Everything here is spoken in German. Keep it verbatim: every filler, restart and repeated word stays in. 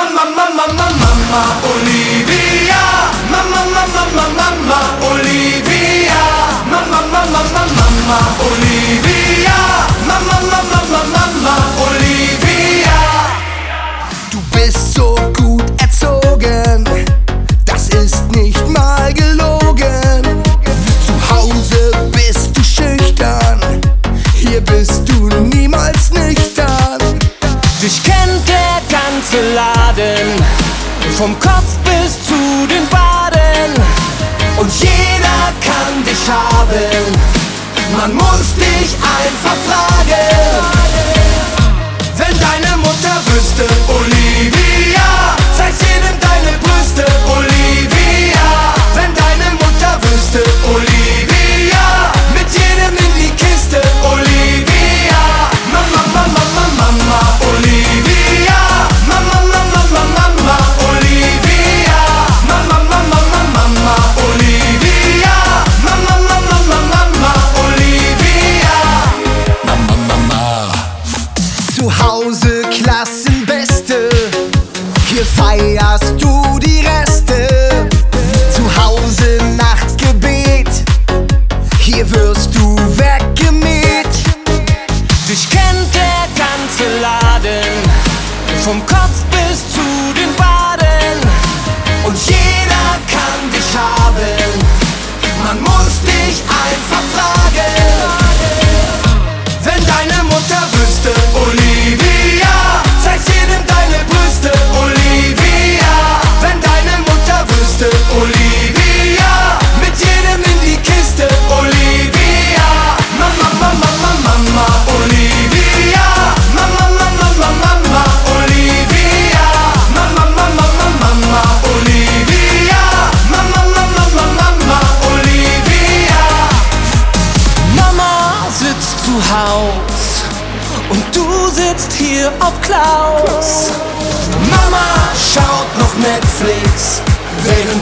Mama, Mama, Mama, Mama Olivia. Mama, Mama, Mama, Mama Olivia. Mama, Mama, Mama, Mama Olivia. Mama, Mama, Mama, Mama Olivia. Du bist so gut erzogen, das ist nicht mal gelogen. Zu Hause bist du schüchtern, hier bist du niemals nüchtern. Dich kennt der ganze Laden, vom Kopf bis zu den Waden. Und jeder kann dich haben, man muss dich einfach fragen. Wenn deine Mutter wüsste, Olivia, zeig's jedem deine Brüste, Olivia. Wenn deine Mutter wüsste, Olivia, mit jedem in die Kiste, Olivia. Mama, Mama, Mama, Mama Olivia. Mama, Mama, Mama, Mama Olivia. Mama, Mama, Mama, Mama Olivia. Mama, Mama, Mama, Mama Olivia. Mama, Mama. Zu Hause Klassenbeste, hier feierst du die Reste. Zu Hause Nachtgebet, hier wirst du weggemäht. Dich kennt der ganze Laden, vom Kopf bis zu den Waden. Und jeder kann dich haben, man muss dich einfach fragen. Wenn deine Mutter wüsste, Olivia, zeig's jedem deine Brüste, Olivia. Wenn deine Mutter wüsste, Olivia, mit jedem in die Kiste, Olivia. Mama, Mama, Mama, Mama Olivia. Mama, Mama, Mama, Mama Olivia. Mama, Mama, Mama, Mama Olivia. Mama, Mama, Mama, Mama Olivia. Mama sitzt zu Haus und du sitzt hier auf Klaus. Mama schaut noch Netflix, während